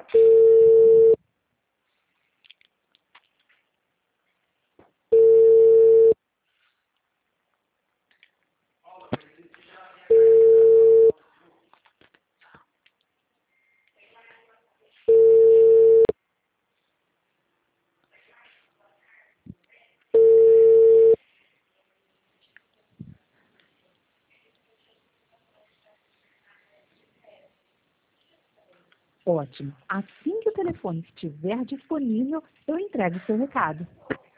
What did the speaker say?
Ótimo. Assim que o telefone estiver disponível, eu entrego o seu recado.